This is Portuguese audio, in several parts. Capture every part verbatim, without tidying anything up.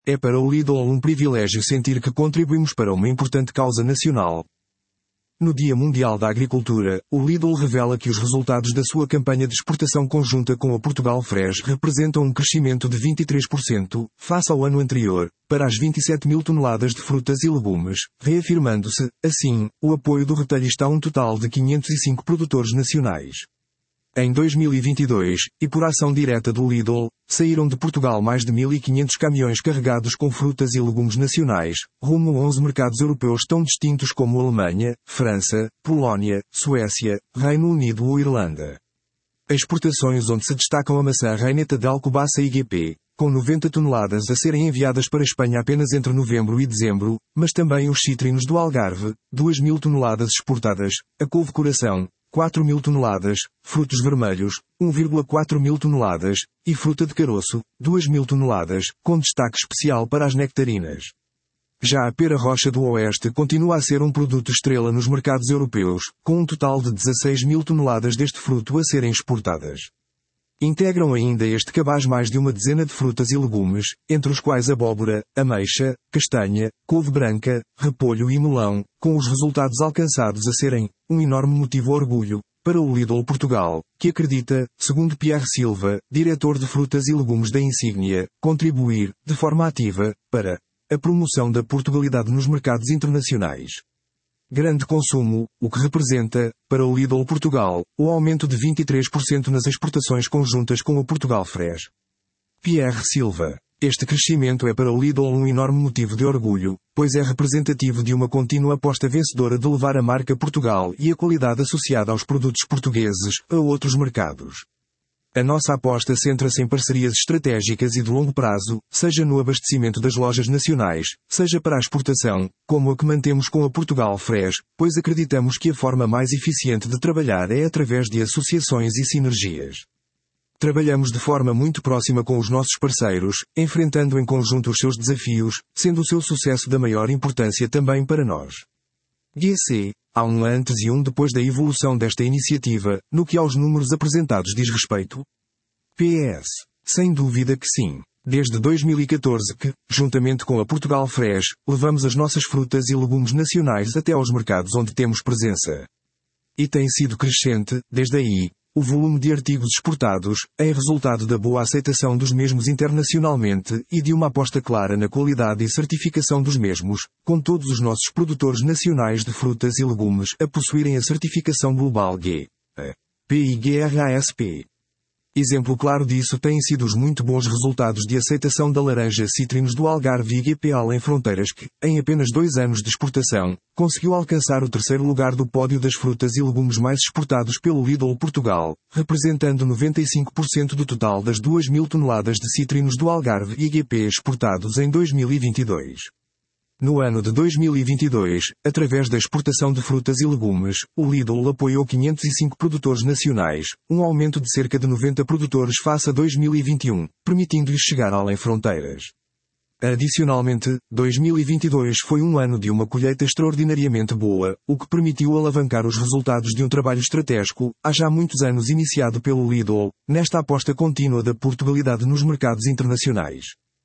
É para o Lidl um privilégio sentir que contribuímos para uma importante causa nacional. No Dia Mundial da Agricultura, o Lidl revela que os resultados da sua campanha de exportação conjunta com a Portugal Fresh representam um crescimento de vinte e três por cento, face ao ano anterior, para as vinte e sete mil toneladas de frutas e legumes, reafirmando-se, assim, o apoio do retalhista a um total de quinhentos e cinco produtores nacionais. Em dois mil e vinte e dois, e por ação direta do Lidl, saíram de Portugal mais de mil e quinhentos caminhões carregados com frutas e legumes nacionais, rumo a onze mercados europeus tão distintos como Alemanha, França, Polónia, Suécia, Reino Unido ou Irlanda. Exportações onde se destacam a maçã reineta de Alcobaça I G P, com noventa toneladas a serem enviadas para a Espanha apenas entre novembro e dezembro, mas também os cítrinos do Algarve, duas mil toneladas exportadas, a couve-coração, quatro mil toneladas, frutos vermelhos, um vírgula quatro mil toneladas, e fruta de caroço, duas mil toneladas, com destaque especial para as nectarinas. Já a pera roxa do Oeste continua a ser um produto estrela nos mercados europeus, com um total de dezasseis mil toneladas deste fruto a serem exportadas. Integram ainda este cabaz mais de uma dezena de frutas e legumes, entre os quais abóbora, ameixa, castanha, couve branca, repolho e melão, com os resultados alcançados a serem um enorme motivo de orgulho para o Lidl Portugal, que acredita, segundo Pierre Silva, diretor de frutas e legumes da Insígnia, contribuir, de forma ativa, para a promoção da Portugalidade nos mercados internacionais. Grande consumo, o que representa, para o Lidl Portugal, o aumento de vinte e três por cento nas exportações conjuntas com a Portugal Fresh. Pierre Silva. Este crescimento é para o Lidl um enorme motivo de orgulho, pois é representativo de uma contínua aposta vencedora de levar a marca Portugal e a qualidade associada aos produtos portugueses a outros mercados. A nossa aposta centra-se em parcerias estratégicas e de longo prazo, seja no abastecimento das lojas nacionais, seja para a exportação, como a que mantemos com a Portugal Fresh, pois acreditamos que a forma mais eficiente de trabalhar é através de associações e sinergias. Trabalhamos de forma muito próxima com os nossos parceiros, enfrentando em conjunto os seus desafios, sendo o seu sucesso da maior importância também para nós. G C. Há um antes e um depois da evolução desta iniciativa, no que aos números apresentados diz respeito? P S. Sem dúvida que sim. Desde dois mil e catorze que, juntamente com a Portugal Fresh, levamos as nossas frutas e legumes nacionais até aos mercados onde temos presença. E tem sido crescente, desde aí, o volume de artigos exportados, em resultado da boa aceitação dos mesmos internacionalmente e de uma aposta clara na qualidade e certificação dos mesmos, com todos os nossos produtores nacionais de frutas e legumes a possuírem a certificação global G A P I G R A S P. Exemplo claro disso têm sido os muito bons resultados de aceitação da laranja cítrinos do Algarve I G P Além Fronteiras que, em apenas dois anos de exportação, conseguiu alcançar o terceiro lugar do pódio das frutas e legumes mais exportados pelo Lidl Portugal, representando noventa e cinco por cento do total das duas mil toneladas de cítrinos do Algarve I G P exportados em dois mil e vinte e dois. No ano de dois mil e vinte e dois, através da exportação de frutas e legumes, o Lidl apoiou quinhentos e cinco produtores nacionais, um aumento de cerca de noventa produtores face a dois mil e vinte e um, permitindo-lhes chegar além fronteiras. Adicionalmente, dois mil e vinte e dois foi um ano de uma colheita extraordinariamente boa, o que permitiu alavancar os resultados de um trabalho estratégico, há já muitos anos iniciado pelo Lidl, nesta aposta contínua da Portugalidade nos mercados internacionais.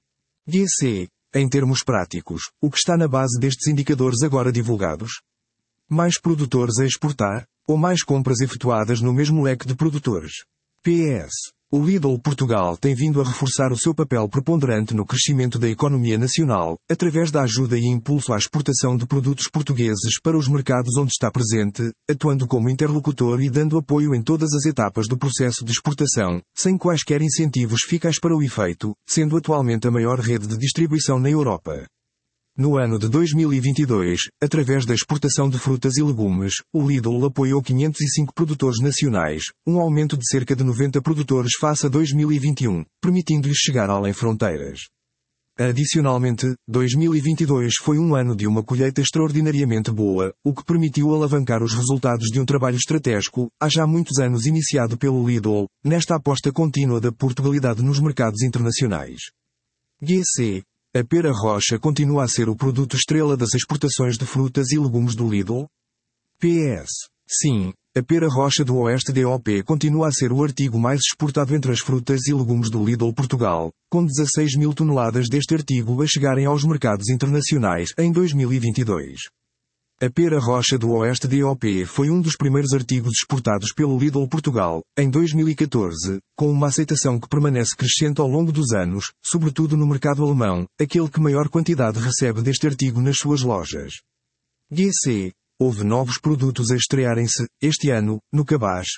G C. Em termos práticos, o que está na base destes indicadores agora divulgados? Mais produtores a exportar? Ou mais compras efetuadas no mesmo leque de produtores? P S. O Lidl Portugal tem vindo a reforçar o seu papel preponderante no crescimento da economia nacional, através da ajuda e impulso à exportação de produtos portugueses para os mercados onde está presente, atuando como interlocutor e dando apoio em todas as etapas do processo de exportação, sem quaisquer incentivos fiscais para o efeito, sendo atualmente a maior rede de distribuição na Europa. No ano de dois mil e vinte e dois, através da exportação de frutas e legumes, o Lidl apoiou quinhentos e cinco produtores nacionais, um aumento de cerca de noventa produtores face a dois mil e vinte e um, permitindo-lhes chegar além fronteiras. Adicionalmente, dois mil e vinte e dois foi um ano de uma colheita extraordinariamente boa, o que permitiu alavancar os resultados de um trabalho estratégico, há já muitos anos iniciado pelo Lidl, nesta aposta contínua da Portugalidade nos mercados internacionais. G C. A pera roxa continua a ser o produto estrela das exportações de frutas e legumes do Lidl? P S. Sim, A pera roxa do Oeste D O P continua a ser o artigo mais exportado entre as frutas e legumes do Lidl Portugal, com dezasseis mil toneladas deste artigo a chegarem aos mercados internacionais em dois mil e vinte e dois. A pera roxa do Oeste D O P foi um dos primeiros artigos exportados pelo Lidl Portugal, em dois mil e catorze, com uma aceitação que permanece crescente ao longo dos anos, sobretudo no mercado alemão, aquele que maior quantidade recebe deste artigo nas suas lojas. G C. Houve novos produtos a estrearem-se, este ano, no cabaz.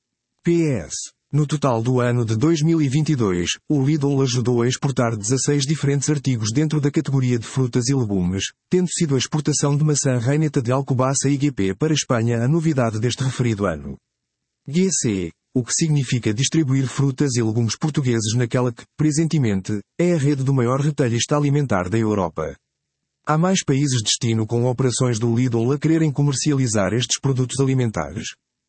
P S. No total do ano de dois mil e vinte e dois, o Lidl ajudou a exportar dezasseis diferentes artigos dentro da categoria de frutas e legumes, tendo sido a exportação de maçã reineta de Alcobaça I G P para a Espanha a novidade deste referido ano. G C. O que significa distribuir frutas e legumes portugueses naquela que, presentemente, é a rede do maior retalhista alimentar da Europa. Há mais países destino com operações do Lidl a quererem comercializar estes produtos alimentares.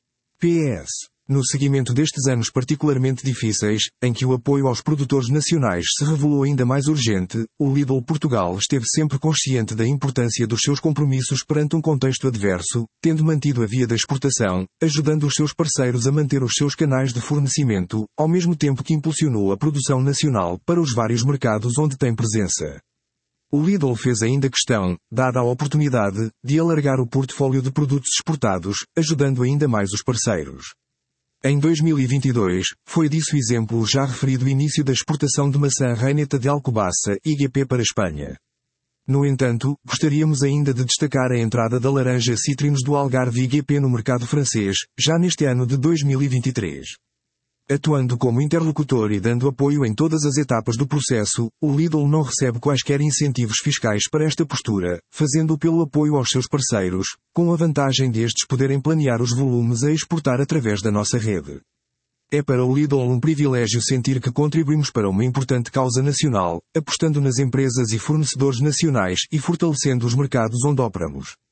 P S. No seguimento destes anos particularmente difíceis, em que o apoio aos produtores nacionais se revelou ainda mais urgente, o Lidl Portugal esteve sempre consciente da importância dos seus compromissos perante um contexto adverso, tendo mantido a via da exportação, ajudando os seus parceiros a manter os seus canais de fornecimento, ao mesmo tempo que impulsionou a produção nacional para os vários mercados onde tem presença. O Lidl fez ainda questão, dada a oportunidade, de alargar o portfólio de produtos exportados, ajudando ainda mais os parceiros. Em dois mil e vinte e dois, foi disso exemplo o já referido início da exportação de maçã reineta de Alcobaça I G P para a Espanha. No entanto, gostaríamos ainda de destacar a entrada da laranja Citrinos do Algarve I G P no mercado francês, já neste ano de dois mil e vinte e três. Atuando como interlocutor e dando apoio em todas as etapas do processo, o Lidl não recebe quaisquer incentivos fiscais para esta postura, fazendo-o pelo apoio aos seus parceiros, com a vantagem de estes poderem planear os volumes a exportar através da nossa rede. É para o Lidl um privilégio sentir que contribuímos para uma importante causa nacional, apostando nas empresas e fornecedores nacionais e fortalecendo os mercados onde operamos.